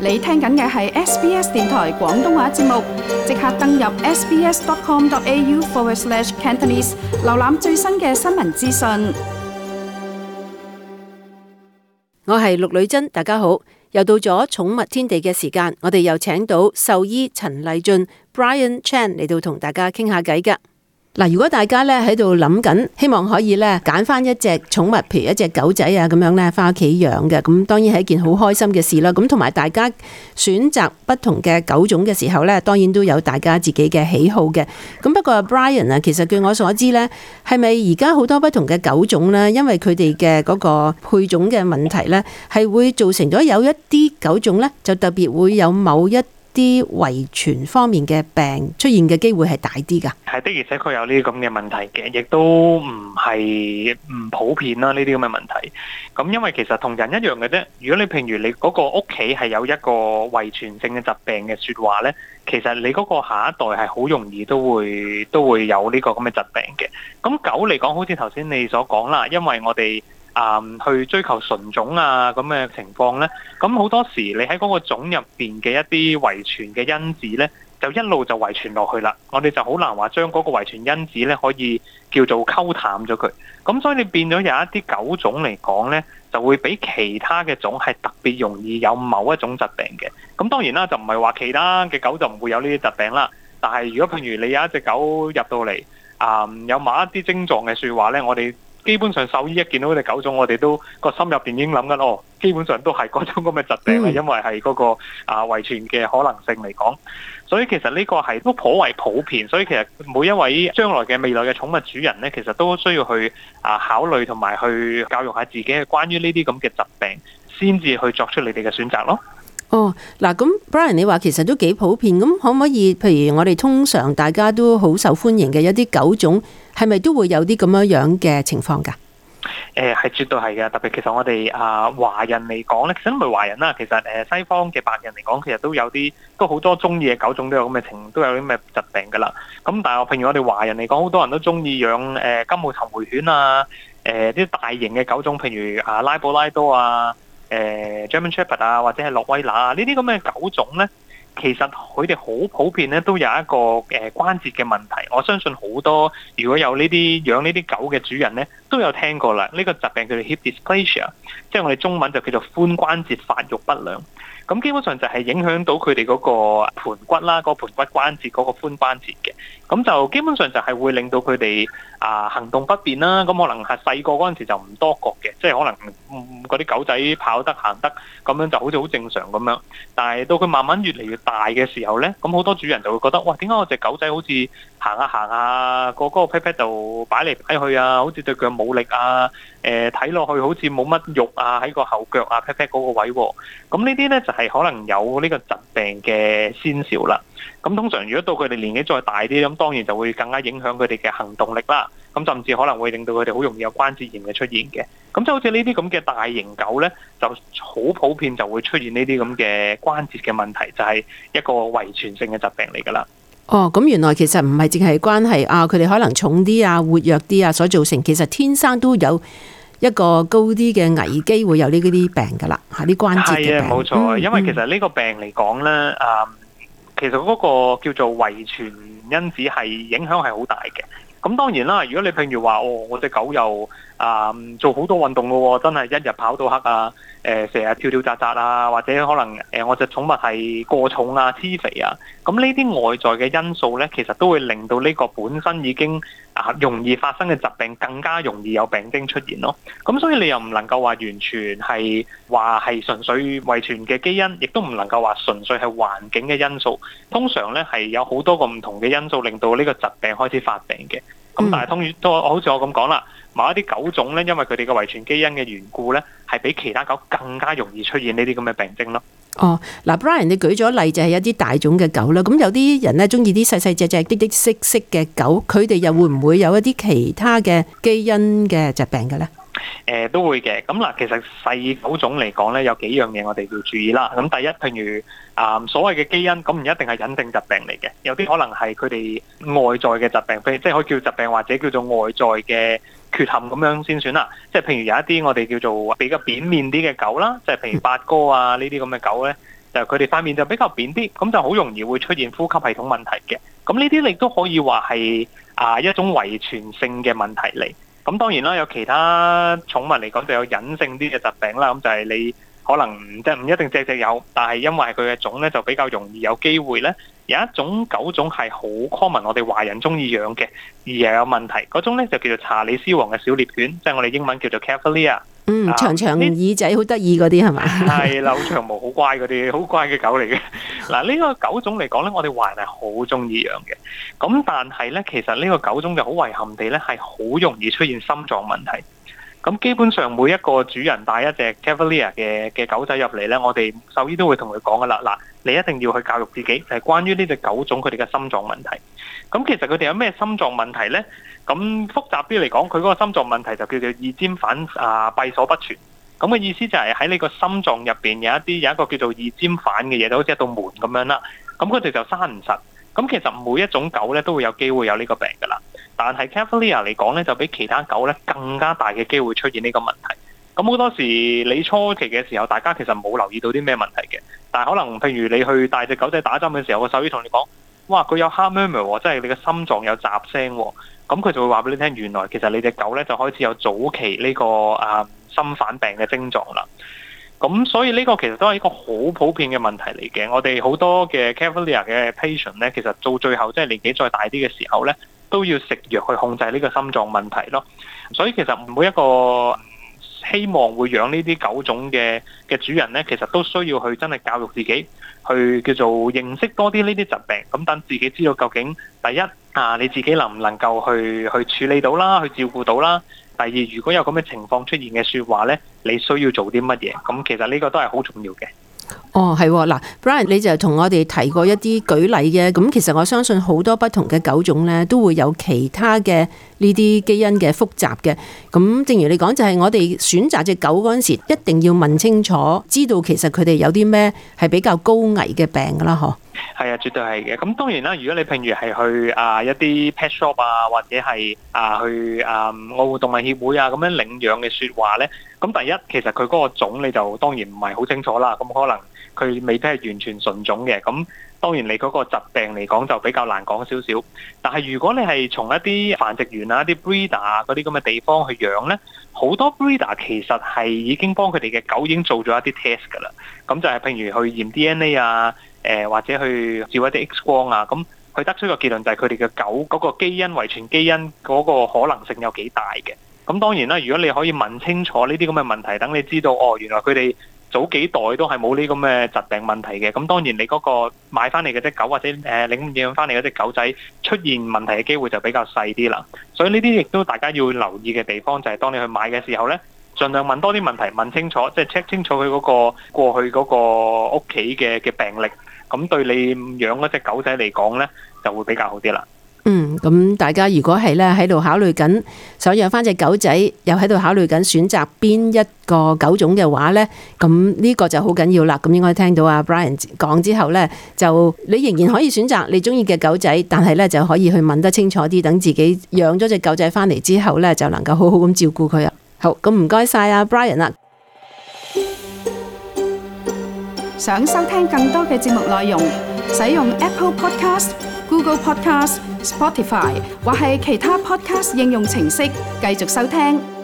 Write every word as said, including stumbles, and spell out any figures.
你聽緊嘅係 S B S 電台廣東話節目，即刻登入 sbs.com.au forward slash Cantonese， 瀏覽最新嘅新聞資訊。 我係陸女珍，大家好，又到咗寵物天地嘅時間，我哋又請到獸醫陳勵駿 Brian Chan 嚟到同大家傾下偈㗎。嗱，如果大家咧喺度諗緊，希望可以咧揀翻一隻寵物，譬如一隻狗仔啊咁樣咧，翻屋企養嘅，咁當然係一件好開心嘅事啦。咁同埋大家選擇不同嘅狗種嘅時候咧，當然都有大家自己嘅喜好嘅。咁不過 Brian 啊，其實據我所知咧，係咪而家好多不同嘅狗種咧，因為佢哋嘅嗰個配種嘅問題咧，係會造成咗有一啲狗種咧，就特別會有某一啲遺傳方面嘅病出現嘅機會係大啲㗎。 係的，而且確有呢啲咁嘅問題嘅，亦都唔係唔普遍啦。呢啲咁嘅問題，咁因為其實同人一樣嘅啫。如果你譬如你嗰個屋企係有一個遺傳性嘅疾病嘅説話呢，其實你嗰個下一代係好容易都會都會有呢個咁嘅疾病嘅。咁狗嚟講，好似頭先你所講啦，因為我哋啊、嗯，去追求純種啊咁嘅情況呢，咁好多時你喺嗰個種入邊嘅一啲遺傳嘅因子呢，就一路就遺傳落去啦。我哋就好難話將嗰個遺傳因子呢可以叫做溝淡咗佢。咁所以你變咗有一啲狗種嚟講呢，就會比其他嘅種係特別容易有某一種疾病嘅。咁當然啦，就唔係話其他嘅狗就唔會有呢啲疾病啦。但係如果譬如你有一隻狗入到嚟啊、嗯，有某一啲症狀嘅説話呢，我哋基本上獸醫一見到嗰隻狗種，我哋都個心入邊已經諗緊，哦，基本上都係嗰種咁嘅疾病啦，因為係嗰個啊遺傳嘅可能性嚟講，所以其實呢個係都頗為普遍，所以其實每一位將來嘅未來嘅寵物主人呢，其實都需要去啊考慮同埋去教育下自己嘅關於呢啲咁嘅疾病，先至去作出你哋嘅選擇咯。 哦，嗱，咁 Brian 你話其實都幾普遍，咁可唔可以譬如我哋通常大家都好受歡迎嘅一啲狗種，係咪都會有啲咁樣樣嘅情況㗎？ 誒係絕對係嘅，特別其實我哋啊華人嚟講咧，其實唔係華人啦，其實誒西方嘅白人嚟講，其實都有啲都好多中意嘅狗種都有咁嘅情，都有啲咁嘅疾病㗎啦。咁但係譬如我哋華人嚟講，好多人都中意養誒金毛尋回犬啊，誒啲大型嘅狗種，譬如啊拉布拉多啊。誒 German Shepherd 啊，或者係洛威拿啊，呢啲咁嘅狗種呢，其實佢哋好普遍咧，都有一個誒關節嘅問題。我相信好多如果有呢啲養呢啲狗嘅主人呢，都有聽過啦。呢個疾病叫做 hip dysplasia， 即係我哋中文就叫做髖關節發育不良。咁基本上就係影響到佢哋嗰個盤骨啦，嗰個盤骨關節嗰個髖關節嘅。咁就基本上就係會令到佢哋啊行動不便啦。咁可能係細個嗰陣時就唔多覺嘅，即係可能嗰啲狗仔跑得行得咁樣就好似好正常咁樣。但係到佢慢慢越嚟越大嘅時候呢，咁好多主人就會覺得，哇，點解我隻狗仔好似行下行下個嗰個 pat pat 度擺嚟擺去啊，好似對腳冇力啊，誒睇落去好似冇乜肉啊喺個後腳啊 pat pat 嗰個位喎。咁呢啲呢就係可能有呢個疾病嘅先兆啦。咁通常如果到佢哋年紀再大啲，咁當然就會更加影響佢哋嘅行動力啦。咁甚至可能會令到佢哋好容易有關節炎嘅出現嘅。咁就好似呢啲咁嘅大型狗呢，就好普遍就會出現呢啲咁嘅關節嘅問題，就係一個遺傳性嘅疾病嚟㗎啦。 哦，咁原來其實唔係淨係關係啊，佢哋可能重啲啊、活躍啲啊所造成，其實天生都有一個高啲嘅危機會有呢啲病㗎啦，嚇啲關節嘅病。 係啊，冇錯，嗯、因為其實呢個病嚟講呢，啊、嗯，其實嗰個叫做遺傳因子係影響係好大嘅。咁當然啦，如果你譬如話，哦，我隻狗又啊、嗯、做好多運動咯，真係一日跑到黑啊，誒成日跳跳扎扎啊，或者可能誒、呃、我隻寵物係過重啊、黐肥啊，咁呢啲外在嘅因素呢，其實都會令到呢個本身已經啊容易發生嘅疾病更加容易有病徵出現咯。咁所以你又唔能夠話完全係話係純粹遺傳嘅基因，亦都唔能夠話純粹係環境嘅因素。通常呢係有好多個唔同嘅因素令到呢個疾病開始發病嘅。咁但係通都好似我咁講啦，某一啲狗種咧，因為佢哋嘅遺傳基因嘅緣故咧，係比其他狗更加容易出現呢啲咁嘅病徵咯。 哦，嗱 ，Brian 你舉咗例就係一啲大種嘅狗啦，咁有啲人咧中意啲細細隻隻、滴滴色色嘅狗，佢哋又會唔會有一啲其他嘅基因嘅疾病嘅咧？ 誒、呃、都會嘅，咁嗱，其實細狗種嚟講咧，有幾樣嘢我哋要注意啦。咁第一，譬如啊、呃、所謂嘅基因，咁唔一定係隱性疾病嚟嘅，有啲可能係佢哋外在嘅疾病，譬如即係可以叫疾病或者叫做外在嘅缺陷咁樣先算啦。即係譬如有一啲我哋叫做比較扁面啲嘅狗啦，即係譬如八哥啊呢啲咁嘅狗咧。 就係佢哋塊面就比較扁啲，咁就好容易會出現呼吸系統問題嘅。咁呢啲亦都可以話係啊一種遺傳性嘅問題嚟。咁當然啦，有其他寵物嚟講就有隱性啲嘅疾病啦。咁就係你可能即係唔一定隻隻有，但係因為佢嘅種咧就比較容易有機會咧。有一種狗種係好 common，我哋華人中意養嘅，而又有問題。嗰種咧就叫做查理斯王嘅小獵犬，即係我哋英文叫做 Cavalier。 嗯，長長耳仔好得意嗰啲係咪？ 係啦，好長毛好乖嗰啲，好乖嘅狗嚟嘅。嗱，呢個狗種嚟講咧，我哋華人係好中意養嘅。咁但係咧，其實呢個狗種就好遺憾地咧，係好容易出現心臟問題。咁基本上每一個主人帶一隻 Cavalier 嘅嘅狗仔入嚟咧，我哋獸醫都會同佢講噶啦。嗱，你一定要去教育自己，就係關於呢隻狗種佢哋嘅心臟問題。咁其實佢哋有咩心臟問題咧？咁複雜啲嚟講，佢嗰個心臟問題就叫做二尖反啊閉鎖不全。咁嘅意思就係喺你個心臟入邊有一啲有一個叫做二尖反嘅嘢，就好似一道門咁樣啦。咁佢哋就閂唔實。咁其實每一種狗咧都會有機會有呢個病噶啦。但係 Cavalier 嚟講咧，就比其他狗咧更加大嘅機會出現呢個問題。咁好多時你初期嘅時候，大家其實冇留意到啲咩問題嘅。但係可能譬如你去帶隻狗仔打針嘅時候，個獸醫同你講，哇，佢有 heart murmur 喎，即係你嘅心臟有雜聲喎。咁佢就會話俾你聽，原來其實你隻狗咧就開始有早期呢個啊心瓣病嘅症狀啦。咁所以呢個其實都係一個好普遍嘅問題嚟嘅。我哋好多嘅 Cavalier 嘅 patient 咧，其實到最後即係年紀再大啲嘅時候咧，都要食藥去控制呢個心臟問題咯。所以其實每一個希望會養呢啲狗種嘅嘅主人咧，其實都需要去真係教育自己，去叫做認識多啲呢啲疾病，咁等自己知道究竟第一啊你自己能唔能夠去去處理到啦，去照顧到啦。第二，如果有咁嘅情況出現嘅説話咧，你需要做啲乜嘢？咁其實呢個都係好重要嘅。 哦，係嗱 ，Brian 你就同我哋提過一啲舉例嘅，咁其實我相信好多不同嘅狗種咧，都會有其他嘅呢啲基因嘅複雜嘅。咁正如你講，就係我哋選擇隻狗嗰陣時，一定要問清楚，知道其實佢哋有啲咩係比較高危嘅病噶啦，嗬。 係啊，絕對係嘅。咁當然啦，如果你譬如係去啊一啲 pet shop 啊，或者係啊去啊愛護動物協會啊咁樣領養嘅説話咧，咁第一其實佢嗰個種你就當然唔係好清楚啦。咁可能佢未必係完全純種嘅。咁當然你嗰個疾病嚟講就比較難講少少。但係如果你係從一啲繁殖園啊、一啲 breeder 啊嗰啲咁嘅地方去養咧，好多 breeder 其實係已經幫佢哋嘅狗已經做咗一啲 test 㗎啦。咁就係譬如去驗 D N A 啊。誒或者去照一啲 X 光啊，咁佢得出個結論就係佢哋嘅狗嗰個基因遺傳基因嗰個可能性有幾大嘅。咁當然啦，如果你可以問清楚呢啲咁嘅問題，等你知道哦，原來佢哋早幾代都係冇呢咁嘅疾病問題嘅。咁當然你嗰個買翻嚟嘅隻狗或者誒領養翻嚟嗰隻狗仔出現問題嘅機會就比較細啲啦。所以呢啲亦都大家要留意嘅地方就係當你去買嘅時候呢，盡量問多啲問題，問清楚，即係 check 清楚佢嗰個過去嗰個屋企嘅嘅病歷。咁對你養嗰隻狗仔嚟講呢，就會比較好啲啦。 嗯，咁大家如果係咧喺度考慮緊想養翻隻狗仔，又喺度考慮緊選擇邊一個狗種嘅話呢，咁呢個就好緊要啦。咁應該聽到阿 Brian 講之後呢，就你仍然可以選擇你中意嘅狗仔，但係呢就可以去問得清楚啲，等自己養咗隻狗仔翻嚟之後呢，就能夠好好咁照顧佢啊。好，咁唔該晒阿 Brian 啦。 想收聽更多嘅節目內容，使用 Apple Podcast、Google Podcast、Spotify 或係其他 Podcast 應用程式繼續收聽。